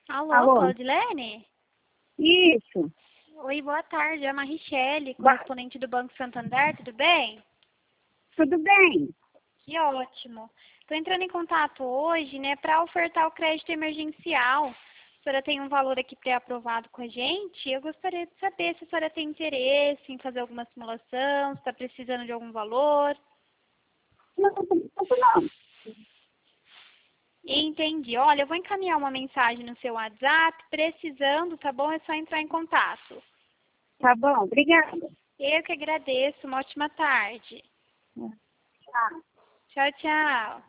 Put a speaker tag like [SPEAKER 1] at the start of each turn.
[SPEAKER 1] Alô,
[SPEAKER 2] Alô?
[SPEAKER 1] Claudilene?
[SPEAKER 2] Isso.
[SPEAKER 1] Oi, boa tarde. É a Marichele, correspondente do Banco Santander, tudo bem?
[SPEAKER 2] Tudo bem?
[SPEAKER 1] Que ótimo. Estou entrando em contato hoje, né, para ofertar o crédito emergencial. A senhora tem um valor aqui pré-aprovado com a gente. Eu gostaria de saber se a senhora tem interesse em fazer alguma simulação, se está precisando de algum valor.
[SPEAKER 2] Não, não.
[SPEAKER 1] Entendi. Olha, eu vou encaminhar uma mensagem no seu WhatsApp. Precisando, tá bom? É só entrar em contato.
[SPEAKER 2] Tá bom, obrigada.
[SPEAKER 1] Eu que agradeço. Uma ótima tarde.
[SPEAKER 2] Tchau.
[SPEAKER 1] Tchau, tchau.